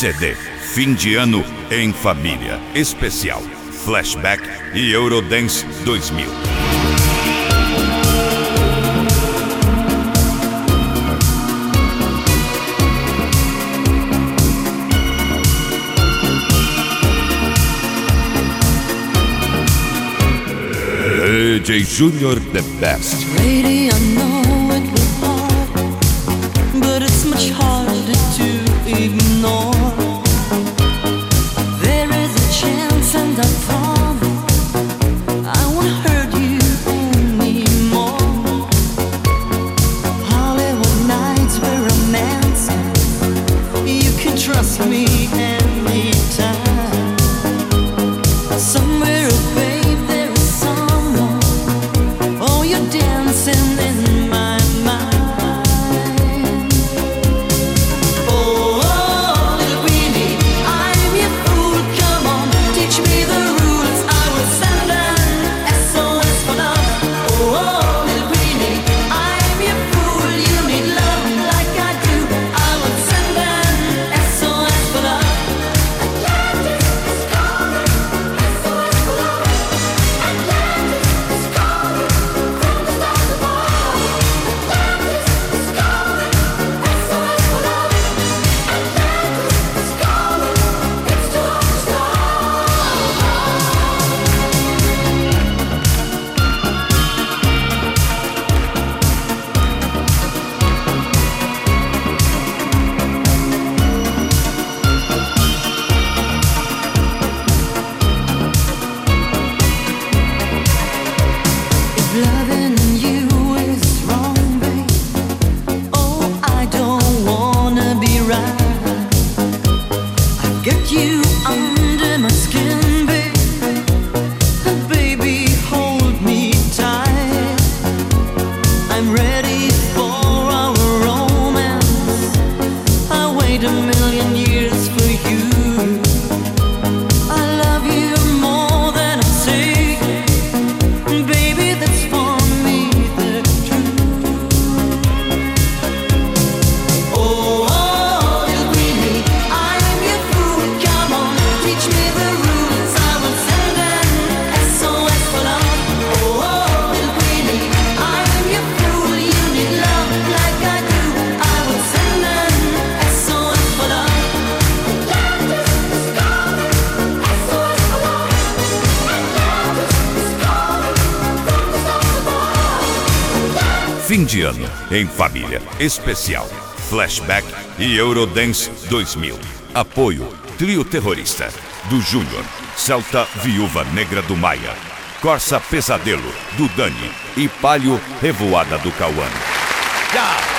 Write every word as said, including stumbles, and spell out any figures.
C D Fim de Ano em Família Especial Flashback e Eurodance dois mil. D J Junior The Best. Lady, I know it was hard, but it's much harder to ignore. There is a chance and I promise I won't hurt you anymore. Hollywood nights were romancing, you can trust me anytime. Somewhere away dancing in my mind. Oh, oh, little greenie, I'm your fool. Come on, teach me the rules. I will send an S O S for love. Oh, oh, little greenie, I'm your fool. You need love like I do. I will send an S O S for love. Atlantis is calling, S O S for love. Atlantis is calling. Loving you is wrong, babe. Oh, I don't wanna be right. I get you under my skin, babe. And baby, hold me tight. I'm ready for our romance. I wait a million years for you. I love you more than I say. Baby, that's for me the truth. Oh, oh, little greenie, I'm your fool. Come on, teach me the rules. I will send an S O S for love. Oh, oh, little greenie, I'm your fool. You need love like I do. I will send an S O S for love. Atlantis is calling, S O S for love. Atlantis is calling. Fim de Ano em Família Especial Flashback e Eurodance dois mil. Apoio Trio Terrorista do Júnior, Celta Viúva Negra do Maia, Corsa Pesadelo do Dani e Palio Revoada do Cauã. Tchau!